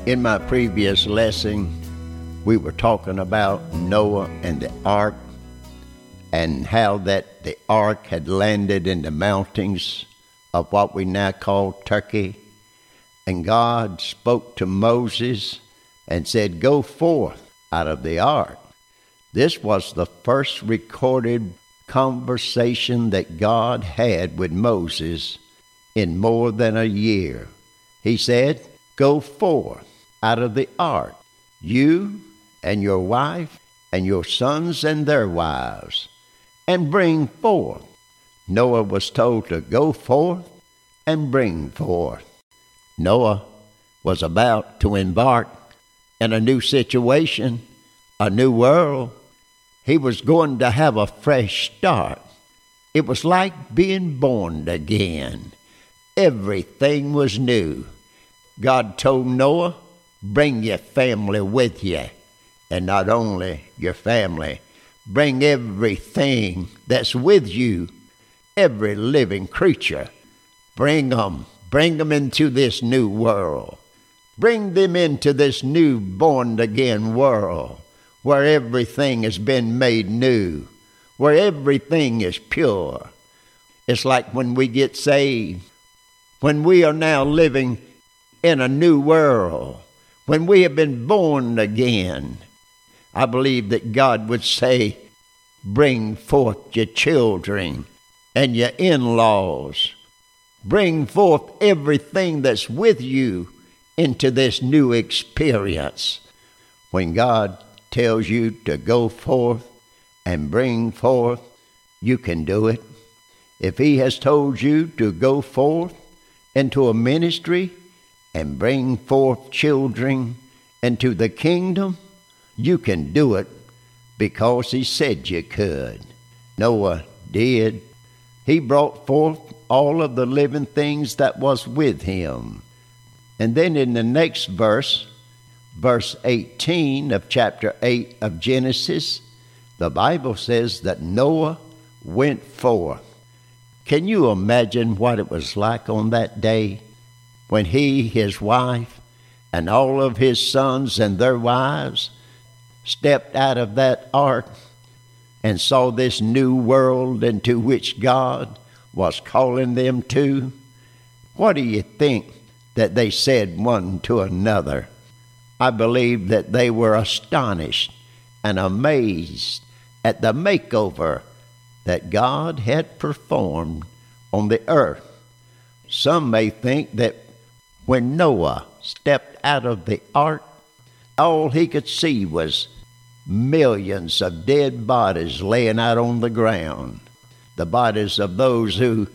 In my previous lesson, we were talking about Noah and the ark and how that the ark had landed in the mountains of what we now call Turkey. And God spoke to Moses and said, "Go forth out of the ark." This was the first recorded conversation that God had with Moses in more than a year. He said, "Go forth out of the ark, you and your wife and your sons and their wives, and bring forth." Noah was told to go forth and bring forth. Noah was about to embark in a new situation, a new world. He was going to have a fresh start. It was like being born again. Everything was new. God told Noah, "Bring your family with you." And not only your family, bring everything that's with you, every living creature. Bring them into this new world. Bring them into this new born-again world where everything has been made new, where everything is pure. It's like when we get saved, when we are now living in a new world, when we have been born again. I believe that God would say, "Bring forth your children and your in-laws. Bring forth everything that's with you into this new experience." When God tells you to go forth and bring forth, you can do it. If He has told you to go forth into a ministry and bring forth children into the kingdom, you can do it because He said you could. Noah did. He brought forth all of the living things that was with him. And then in the next verse 18 of chapter 8 of Genesis, the Bible says that Noah went forth. Can you imagine what it was like on that day when he, his wife, and all of his sons and their wives stepped out of that ark and saw this new world into which God was calling them to? What do you think that they said one to another? I believe that they were astonished and amazed at the makeover that God had performed on the earth. Some may think that when Noah stepped out of the ark, all he could see was millions of dead bodies laying out on the ground, the bodies of those who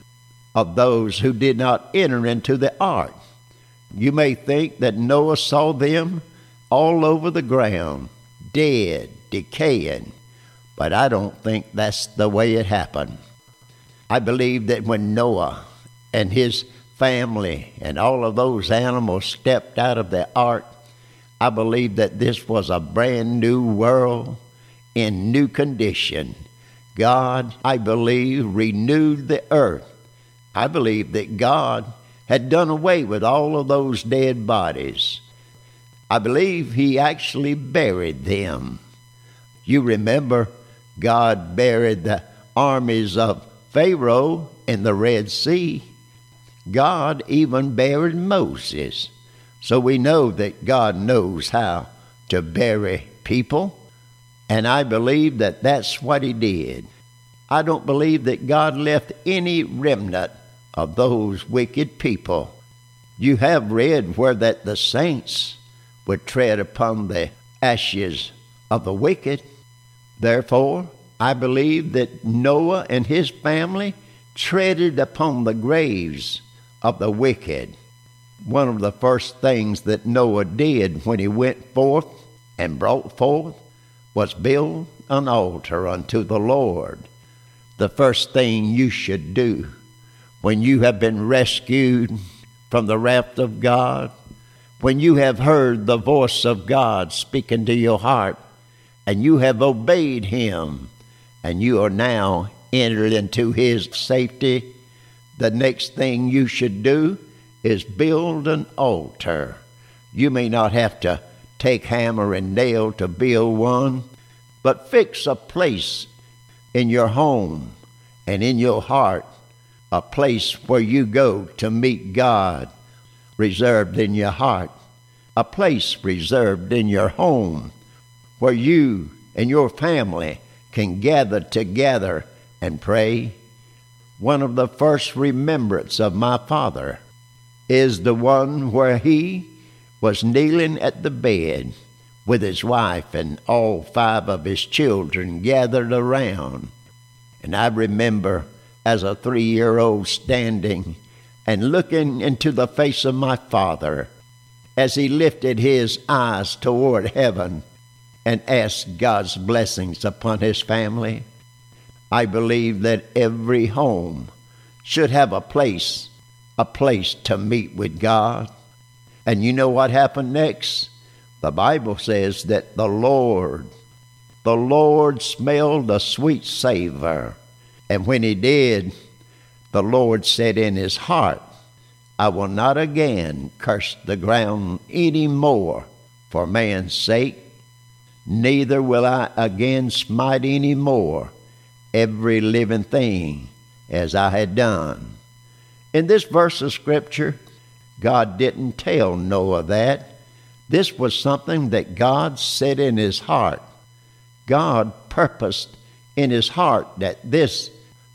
did not enter into the ark. You may think that Noah saw them all over the ground, dead, decaying, but I don't think that's the way it happened. I believe that when Noah and his family and all of those animals stepped out of the ark, I believe that this was a brand new world in new condition. God, I believe, renewed the earth. I believe that God had done away with all of those dead bodies. I believe He actually buried them. You remember God buried the armies of Pharaoh in the Red Sea. God even buried Moses. So we know that God knows how to bury people, and I believe that that's what He did. I don't believe that God left any remnant of those wicked people. You have read where that the saints would tread upon the ashes of the wicked. Therefore, I believe that Noah and his family treaded upon the graves of the wicked. One of the first things that Noah did when he went forth and brought forth was build an altar unto the Lord. The first thing you should do when you have been rescued from the wrath of God, when you have heard the voice of God speaking to your heart, and you have obeyed Him, and you are now entered into His safety, the next thing you should do is build an altar You may not have to take hammer and nail to build one, but fix a place in your home and in your heart, a place where you go to meet God, reserved in your heart, a place reserved in your home where you and your family can gather together and pray. One of the first remembrance of my father is the one where he was kneeling at the bed with his wife and all 5 of his children gathered around. And I remember as a 3-year-old standing and looking into the face of my father as he lifted his eyes toward heaven and asked God's blessings upon his family. I believe that every home should have a place to meet with God. And you know what happened next? The Bible says that the Lord smelled a sweet savor. And when he did, the Lord said in his heart, I will not again curse the ground any more for man's sake, neither will I again smite any more every living thing as I had done. In this verse of Scripture, God didn't tell Noah that. This was something that God said in his heart. God purposed in his heart that this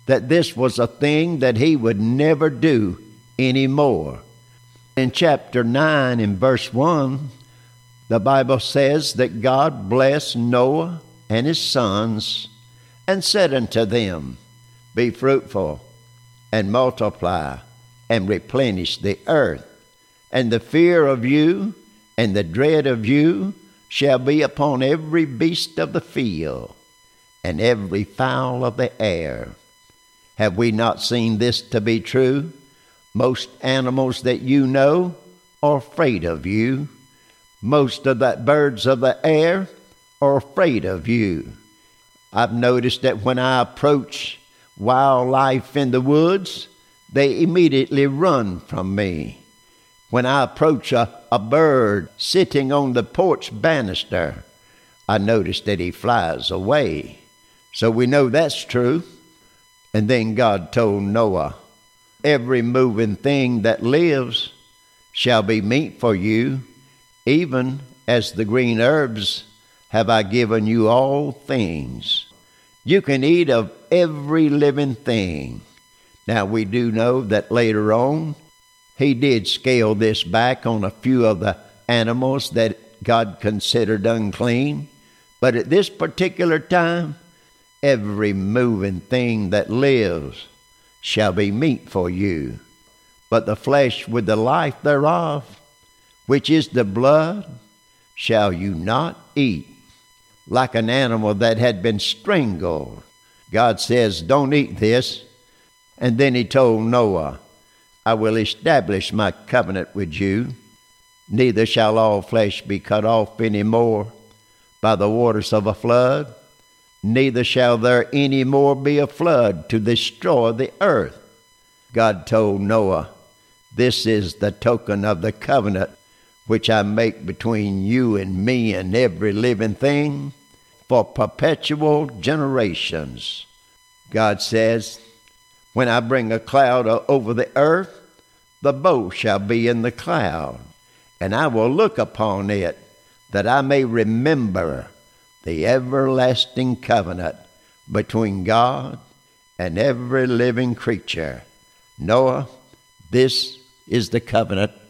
was a thing that he would never do anymore. In chapter 9 in verse 1, the Bible says that God blessed Noah and his sons and said unto them, Be fruitful and multiply and replenish the earth, and the fear of you and the dread of you shall be upon every beast of the field and every fowl of the air. Have we not seen this to be true? Most animals that you know are afraid of you. Most of the birds of the air are afraid of you. I've noticed that when I approach wildlife in the woods, they immediately run from me. When I approach a bird sitting on the porch banister, I notice that he flies away. So we know that's true. And then God told Noah, Every moving thing that lives shall be meat for you, even as the green herbs have I given you all things. You can eat of every living thing. Now we do know that later on, he did scale this back on a few of the animals that God considered unclean. But at this particular time, every moving thing that lives shall be meat for you. But the flesh with the life thereof, which is the blood, shall you not eat. Like an animal that had been strangled. God says, don't eat this. And then he told Noah, I will establish my covenant with you. Neither shall all flesh be cut off any more by the waters of a flood. Neither shall there any more be a flood to destroy the earth. God told Noah, this is the token of the covenant which I make between you and me and every living thing for perpetual generations. God says, when I bring a cloud over the earth, the bow shall be in the cloud, and I will look upon it, that I may remember the everlasting covenant between God and every living creature. Noah, this is the covenant